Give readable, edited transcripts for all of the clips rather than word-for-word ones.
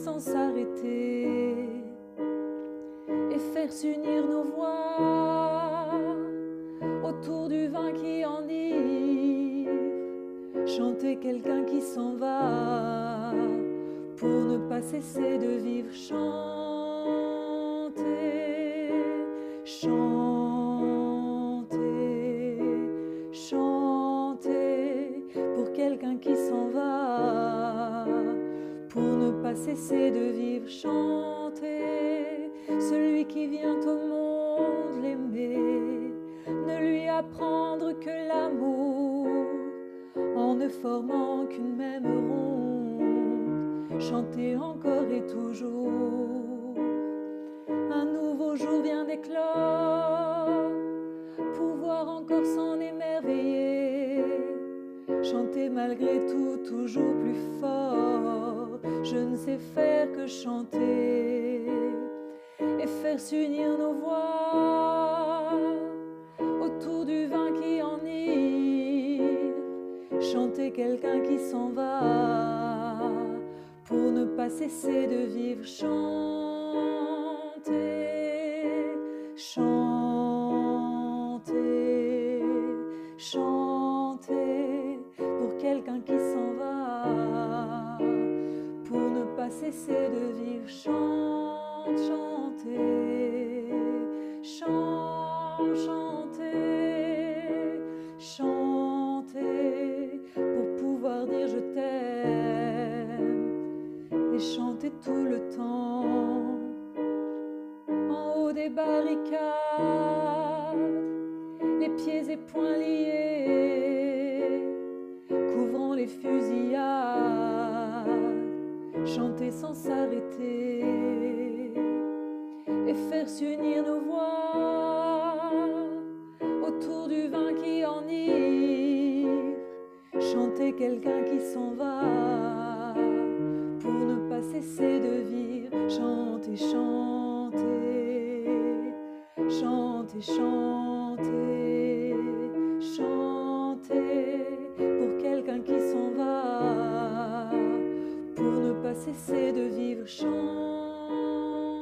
sans s'arrêter et faire s'unir nos voix autour du vin qui enivre, chanter quelqu'un qui s'en va pour ne pas cesser de vivre, chanter, chanter, chanter pour quelqu'un qui s'en va pour ne pas cesser de vivre, chanter celui qui vient au monde l'aimer, ne lui apprendre que l'amour en ne formant qu'une même ronde, chanter encore et toujours. Un nouveau jour vient d'éclore, pouvoir encore s'en émerveiller, chanter malgré tout toujours plus fort. Je ne sais faire que chanter et faire s'unir nos voix autour du vin qui enivre, chanter quelqu'un qui s'en va pour ne pas cesser de vivre, chanter, chanter, chanter pour quelqu'un qui s'en va pour ne pas cesser de vivre, chante, chanter, chante, chanter, chanter pour pouvoir dire je t'aime et chanter tout le temps. En haut des barricades, les pieds et poings liés, couvrant les fusillades, chanter sans s'arrêter et faire s'unir nos voix autour du vin qui enivre, chanter quelqu'un qui s'en va pour ne pas cesser de vivre, chanter, chanter, chanter, chanter, chanter pour quelqu'un qui s'en va pour ne pas cesser de vivre,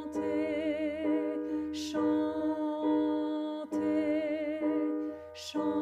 chanter, chanter, chanter.